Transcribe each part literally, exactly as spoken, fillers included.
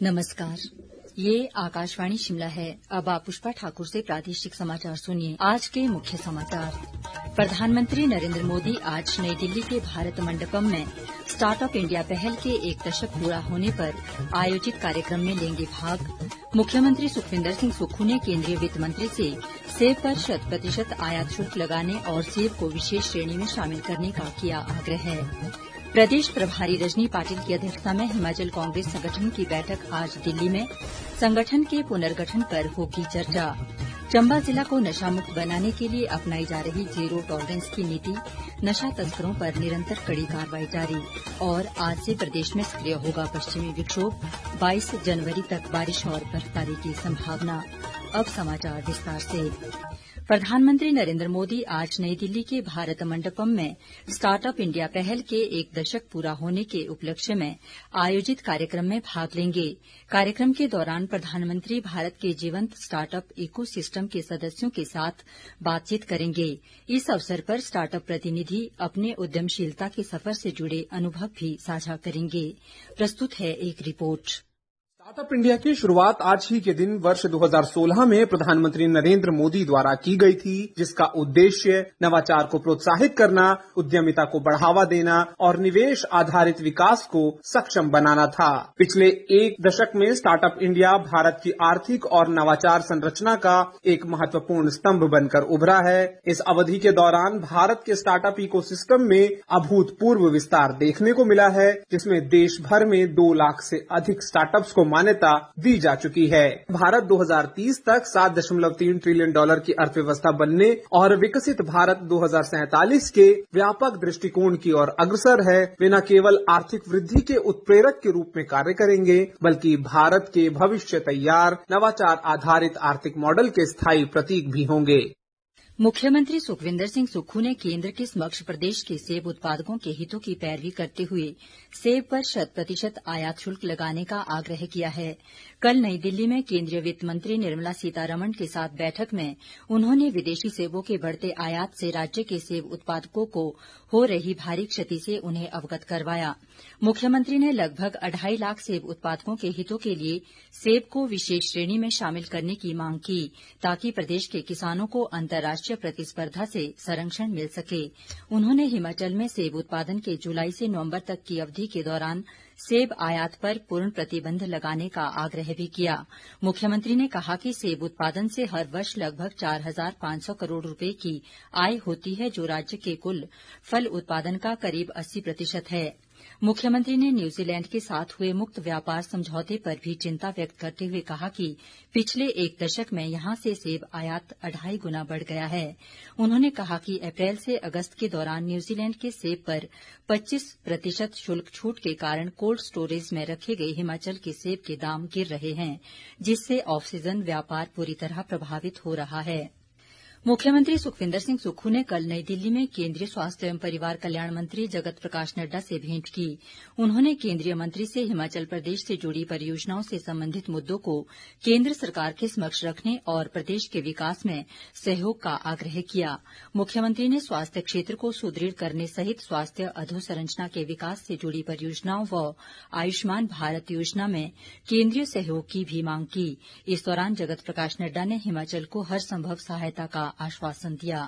नमस्कार, ये आकाशवाणी शिमला है। अब आप पुष्पा ठाकुर से प्रादेशिक समाचार सुनिए। आज के मुख्य समाचार। प्रधानमंत्री नरेंद्र मोदी आज नई दिल्ली के भारत मंडपम में स्टार्टअप इंडिया पहल के एक दशक पूरा होने पर आयोजित कार्यक्रम में लेंगे भाग। मुख्यमंत्री सुखविंदर सिंह सुक्खू ने केंद्रीय वित्त मंत्री से सेब पर शत प्रतिशत आयात शुल्क लगाने और सेब को विशेष श्रेणी में शामिल करने का किया आग्रह। प्रदेश प्रभारी रजनी पाटिल की अध्यक्षता में हिमाचल कांग्रेस संगठन की बैठक आज दिल्ली में। संगठन के पुनर्गठन पर होगी चर्चा। चंबा जिला को नशा मुक्त बनाने के लिए अपनाई जा रही जीरो टॉलरेंस की नीति, नशा तस्करों पर निरंतर कड़ी कार्रवाई जारी। और आज से प्रदेश में सक्रिय होगा पश्चिमी विक्षोभ, बाईस जनवरी तक बारिश और बर्फबारी की संभावना। अब समाचार विस्तार से। प्रधानमंत्री नरेंद्र मोदी आज नई दिल्ली के भारत मंडपम में स्टार्टअप इंडिया पहल के एक दशक पूरा होने के उपलक्ष्य में आयोजित कार्यक्रम में भाग लेंगे। कार्यक्रम के दौरान प्रधानमंत्री भारत के जीवंत स्टार्टअप इको सिस्टम के सदस्यों के साथ बातचीत करेंगे। इस अवसर पर स्टार्टअप प्रतिनिधि अपने उद्यमशीलता के सफर से जुड़े अनुभव भी साझा करेंगे। प्रस्तुत है एक रिपोर्ट। स्टार्टअप इंडिया की शुरुआत आज ही के दिन वर्ष दो हज़ार सोलह में प्रधानमंत्री नरेंद्र मोदी द्वारा की गई थी, जिसका उद्देश्य नवाचार को प्रोत्साहित करना, उद्यमिता को बढ़ावा देना और निवेश आधारित विकास को सक्षम बनाना था। पिछले एक दशक में स्टार्टअप इंडिया भारत की आर्थिक और नवाचार संरचना का एक महत्वपूर्ण स्तंभ बनकर उभरा है। इस अवधि के दौरान भारत के स्टार्टअप इकोसिस्टम में अभूतपूर्व विस्तार देखने को मिला है, जिसमें देश भर में दो लाख से अधिक स्टार्टअप्स को मान्यता दी जा चुकी है। भारत दो हज़ार तीस तक सात दशमलव तीन ट्रिलियन डॉलर की अर्थव्यवस्था बनने और विकसित भारत दो हज़ार सैंतालीस के व्यापक दृष्टिकोण की ओर अग्रसर है। वे न केवल आर्थिक वृद्धि के उत्प्रेरक के रूप में कार्य करेंगे, बल्कि भारत के भविष्य तैयार नवाचार आधारित आर्थिक मॉडल के स्थायी प्रतीक भी होंगे। मुख्यमंत्री सुखविंदर सिंह सुक्खू ने केंद्र के समक्ष प्रदेश के सेब उत्पादकों के हितों की पैरवी करते हुए सेब पर शत प्रतिशत आयात शुल्क लगाने का आग्रह किया है। कल नई दिल्ली में केंद्रीय वित्त मंत्री निर्मला सीतारमण के साथ बैठक में उन्होंने विदेशी सेबों के बढ़ते आयात से राज्य के सेब उत्पादकों को हो रही भारी क्षति से उन्हें अवगत करवाया। मुख्यमंत्री ने लगभग अढ़ाई लाख सेब उत्पादकों के हितों के लिए सेब को विशेष श्रेणी में शामिल करने की मांग की, ताकि प्रदेश के किसानों को अंतर्राष्ट्रीय प्रतिस्पर्धा से संरक्षण मिल सके। उन्होंने हिमाचल में सेब उत्पादन के जुलाई से नवंबर तक की अवधि के दौरान सेब आयात पर पूर्ण प्रतिबंध लगाने का आग्रह भी किया। मुख्यमंत्री ने कहा कि सेब उत्पादन से हर वर्ष लगभग चार हजार पांच सौ करोड़ रुपए की आय होती है, जो राज्य के कुल फल उत्पादन का करीब अस्सी प्रतिशत है। मुख्यमंत्री ने न्यूजीलैंड के साथ हुए मुक्त व्यापार समझौते पर भी चिंता व्यक्त करते हुए कहा कि पिछले एक दशक में यहां से सेब आयात अढ़ाई गुना बढ़ गया है। उन्होंने कहा कि अप्रैल से अगस्त के दौरान न्यूजीलैंड के सेब पर पच्चीस प्रतिशत शुल्क छूट के कारण कोल्ड स्टोरेज में रखे गए हिमाचल के सेब के दाम गिर रहे हैं, जिससे ऑफ सीजन व्यापार पूरी तरह प्रभावित हो रहा है। मुख्यमंत्री सुखविंदर सिंह सुक्खू ने कल नई दिल्ली में केंद्रीय स्वास्थ्य एवं परिवार कल्याण मंत्री जगत प्रकाश नड्डा से भेंट की। उन्होंने केंद्रीय मंत्री से हिमाचल प्रदेश से जुड़ी परियोजनाओं से संबंधित मुद्दों को केंद्र सरकार के समक्ष रखने और प्रदेश के विकास में सहयोग का आग्रह किया। मुख्यमंत्री ने स्वास्थ्य क्षेत्र को सुदृढ़ करने सहित स्वास्थ्य अधोसंरचना के विकास से जुड़ी परियोजनाओं व आयुष्मान भारत योजना में केंद्रीय सहयोग की भी मांग की। इस दौरान जगत प्रकाश नड्डा ने हिमाचल को हर संभव सहायता का आश्वासन दिया।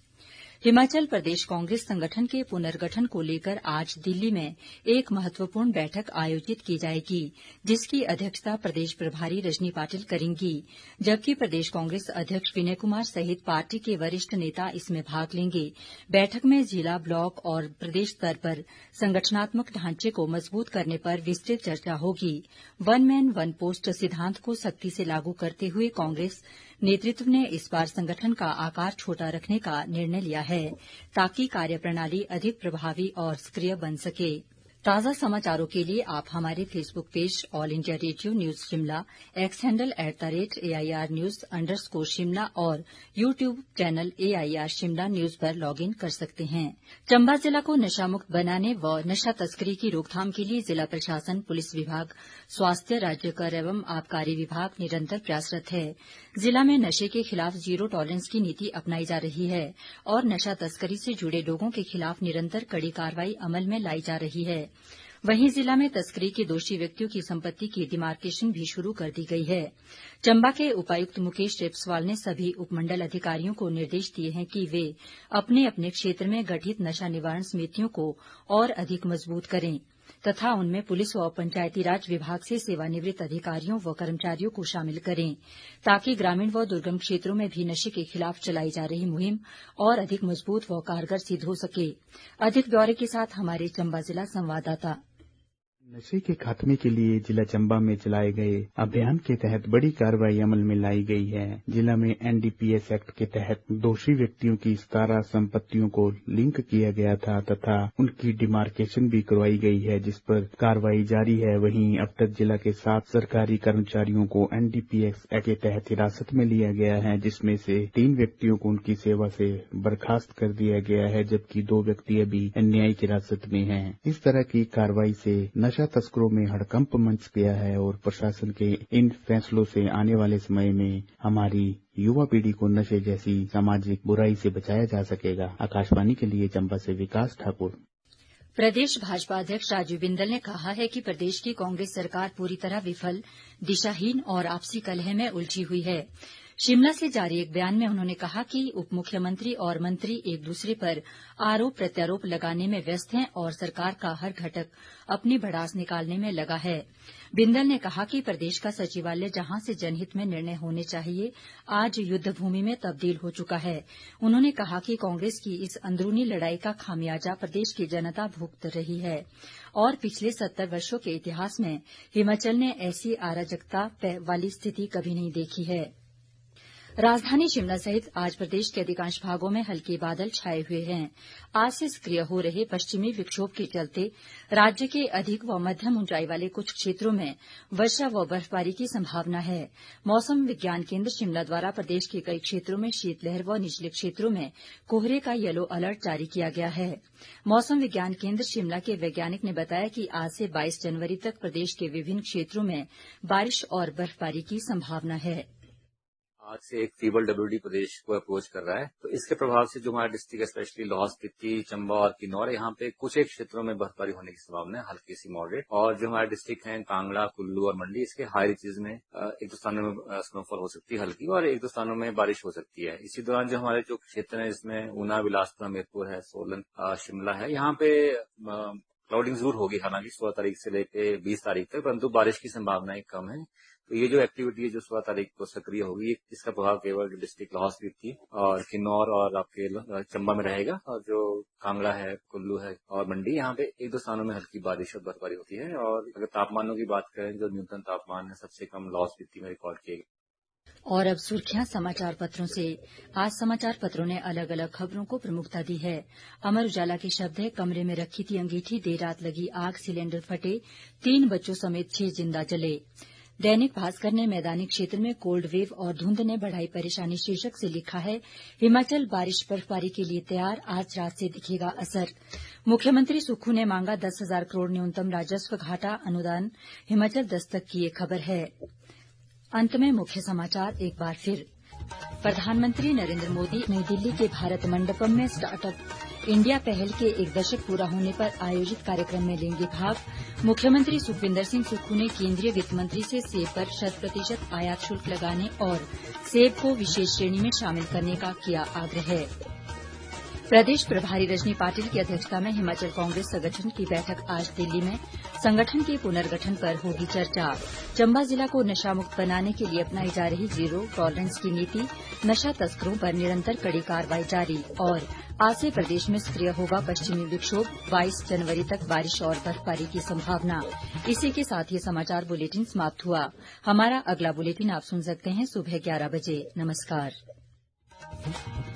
हिमाचल प्रदेश कांग्रेस संगठन के पुनर्गठन को लेकर आज दिल्ली में एक महत्वपूर्ण बैठक आयोजित की जाएगी, जिसकी अध्यक्षता प्रदेश प्रभारी रजनी पाटिल करेंगी, जबकि प्रदेश कांग्रेस अध्यक्ष विनय कुमार सहित पार्टी के वरिष्ठ नेता इसमें भाग लेंगे। बैठक में जिला, ब्लॉक और प्रदेश स्तर पर संगठनात्मक ढांचे को मजबूत करने पर विस्तृत चर्चा होगी। वन मैन वन पोस्ट सिद्धांत को सख्ती से लागू करते हुए कांग्रेस नेतृत्व ने इस बार संगठन का आकार छोटा रखने का निर्णय लिया है, ताकि कार्यप्रणाली अधिक प्रभावी और सक्रिय बन सके। ताज़ा समाचारों के लिए आप हमारे Facebook page All India Radio news Shimla, X handle at the rate AIR news underscore Shimla और YouTube channel AIR Shimla news पर लॉग इन कर सकते हैं। चंबा जिला को नशा मुक्त बनाने व नशा तस्करी की रोकथाम के लिए जिला प्रशासन, पुलिस विभाग, स्वास्थ्य, राज्य कर एवं आबकारी विभाग निरंतर प्रयासरत है। जिला में नशे के खिलाफ जीरो टॉलरेंस की नीति अपनाई जा रही है और नशा तस्करी से जुड़े लोगों के खिलाफ निरंतर कड़ी कार्रवाई अमल में लाई जा रही है। वहीं जिला में तस्करी के दोषी व्यक्तियों की संपत्ति की डिमार्केशन भी शुरू कर दी गई है। चंबा के उपायुक्त मुकेश रेपस्वाल ने सभी उपमंडल अधिकारियों को निर्देश दिए हैं कि वे अपने अपने क्षेत्र में गठित नशा निवारण समितियों को और अधिक मजबूत करें तथा उनमें पुलिस व पंचायती राज विभाग से सेवानिवृत्त अधिकारियों व कर्मचारियों को शामिल करें ताकि ग्रामीण व दुर्गम क्षेत्रों में भी नशे के खिलाफ चलाई जा रही मुहिम और अधिक मजबूत व कारगर सिद्ध हो सके। अधिक ब्यौरे के साथ हमारे चंबा जिला संवाददाता। नशे के खात्मे के लिए जिला चंबा में चलाए गए अभियान के तहत बड़ी कार्रवाई अमल में लाई गई है। जिला में एनडीपीएस एक्ट के तहत दोषी व्यक्तियों की सतारह संपत्तियों को लिंक किया गया था तथा उनकी डिमार्केशन भी करवाई गई है, जिस पर कार्रवाई जारी है। वहीं अब तक जिला के सात सरकारी कर्मचारियों को एनडीपीएस एक्ट के तहत हिरासत में लिया गया है, जिसमें से तीन व्यक्तियों को उनकी सेवा से बर्खास्त कर दिया गया है, जबकि दो व्यक्ति अभी न्यायिक हिरासत में हैं। इस तरह की कार्रवाई से नशा तस्करों में हड़कंप मच गया है और प्रशासन के इन फैसलों से आने वाले समय में हमारी युवा पीढ़ी को नशे जैसी सामाजिक बुराई से बचाया जा सकेगा। आकाशवाणी के लिए चंबा से विकास ठाकुर। प्रदेश भाजपा अध्यक्ष राजीव बिंदल ने कहा है कि प्रदेश की कांग्रेस सरकार पूरी तरह विफल, दिशाहीन और आपसी कलह में उलझी हुई है। शिमला से जारी एक बयान में उन्होंने कहा कि उप मुख्यमंत्री और मंत्री एक दूसरे पर आरोप प्रत्यारोप लगाने में व्यस्त हैं और सरकार का हर घटक अपनी भड़ास निकालने में लगा है। बिंदल ने कहा कि प्रदेश का सचिवालय जहां से जनहित में निर्णय होने चाहिए, आज युद्ध भूमि में तब्दील हो चुका है। उन्होंने कहा कि कांग्रेस की इस अंदरूनी लड़ाई का खामियाजा प्रदेश की जनता भुगत रही है और पिछले सत्तर वर्षों के इतिहास में हिमाचल ने ऐसी अराजकता वाली स्थिति कभी नहीं देखी है। राजधानी शिमला सहित आज प्रदेश के अधिकांश भागों में हल्के बादल छाए हुए हैं। आज से सक्रिय हो रहे पश्चिमी विक्षोभ के चलते राज्य के अधिक व मध्यम ऊंचाई वाले कुछ क्षेत्रों में वर्षा व बर्फबारी की संभावना है। मौसम विज्ञान केन्द्र शिमला द्वारा प्रदेश के कई क्षेत्रों में शीतलहर व निचले क्षेत्रों में कोहरे का येलो अलर्ट जारी किया गया है। मौसम विज्ञान केन्द्र शिमला के वैज्ञानिक ने बताया कि आज से बाईस जनवरी तक प्रदेश के विभिन्न क्षेत्रों में बारिश और बर्फबारी की संभावना है। आज से एक फीवर डब्ल्यूडी प्रदेश को अप्रोच कर रहा है, तो इसके प्रभाव से जो हमारा डिस्ट्रिक्ट स्पेशली लाहौल स्पीति, चंबा और किन्नौर, यहाँ पे कुछ एक क्षेत्रों में बर्फबारी होने की संभावना है, हल्की सी मॉडरेट। और जो हमारे डिस्ट्रिक्ट हैं कांगड़ा, कुल्लू और मंडी, इसके हाई रीचेज में एक दो स्थानों में स्नोफॉल हो सकती है हल्की और एक दो स्थानों में बारिश हो सकती है। इसी दौरान जो हमारे जो क्षेत्र है इसमें ऊना, बिलासपुर, हमीरपुर है, सोलन, शिमला है, यहाँ पे क्लाउडिंग जरूर होगी, हालांकि सोलह तारीख से लेकर बीस तारीख तक, परंतु बारिश की संभावनाएं कम है। तो ये जो एक्टिविटी है जो सोलह तारीख को सक्रिय होगी, इसका प्रभाव केवल डिस्ट्रिक्ट लाहौल स्पीति और किन्नौर और आपके चंबा में रहेगा, और जो कांगड़ा है, कुल्लू है और मंडी, यहाँ पे एक दो स्थानों में हल्की बारिश और बर्फबारी होती है। और अगर तापमानों की बात करें, जो न्यूनतम तापमान है सबसे कम लाहौल स्पीति में रिकॉर्ड किए गए। और अब सुर्खियां समाचार पत्रों से। आज समाचार पत्रों ने अलग अलग खबरों को प्रमुखता दी है। अमर उजाला के शब्द है, कमरे में रखी थी अंगीठी, देर रात लगी आग, सिलेंडर फटे, तीन बच्चों समेत छह जिंदा जले। दैनिक भास्कर ने मैदानी क्षेत्र में कोल्ड वेव और धुंध ने बढ़ाई परेशानी शीर्षक से लिखा है, हिमाचल बारिश बर्फबारी के लिए तैयार, आज रात से दिखेगा असर। मुख्यमंत्री सुक्खू ने मांगा दस हजार करोड़ न्यूनतम राजस्व घाटा अनुदान, हिमाचल दस्तक की ये खबर है। अंत में मुख्य समाचार एक बार फिर। प्रधानमंत्री नरेंद्र मोदी नई दिल्ली के भारत मंडपम में स्टार्टअप इंडिया पहल के एक दशक पूरा होने पर आयोजित कार्यक्रम में लेंगे भाग। मुख्यमंत्री सुखविंदर सिंह सुक्खू ने केंद्रीय वित्त मंत्री से सेब पर शत प्रतिशत आयात शुल्क लगाने और सेब को विशेष श्रेणी में शामिल करने का किया आग्रह। प्रदेश प्रभारी रजनी पाटिल की अध्यक्षता में हिमाचल कांग्रेस संगठन की बैठक आज दिल्ली में। संगठन के पुनर्गठन पर होगी चर्चा। चंबा जिला को नशा मुक्त बनाने के लिए अपनाई जा रही जीरो टॉलरेंस की नीति, नशा तस्करों पर निरंतर कड़ी कार्रवाई जारी। और आज से प्रदेश में सक्रिय होगा पश्चिमी विक्षोभ, बाईस जनवरी तक बारिश और बर्फबारी की संभावना। इसी के साथ ये समाचार बुलेटिन समाप्त हुआ। हमारा अगला बुलेटिन आप सुन सकते हैं सुबह ग्यारह बजे। नमस्कार।